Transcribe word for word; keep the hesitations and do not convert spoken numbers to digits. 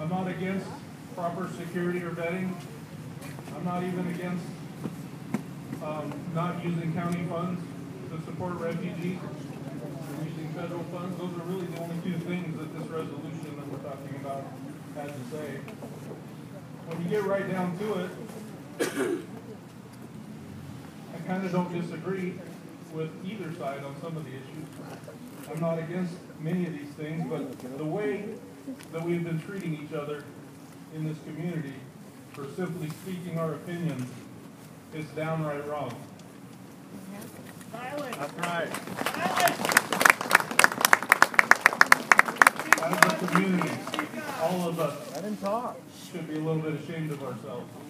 I'm not against proper security or vetting. I'm not even against um, not using county funds to support refugees, using federal funds. Those are really the only two things that this resolution that we're talking about has to say. When you get right down to it, I kind of don't disagree with either side on some of the issues. I'm not against many of these things, but the way that we've been treating each other in this community for simply speaking our opinions is downright wrong. That's right. As a community, all of us Let him talk. should be a little bit ashamed of ourselves.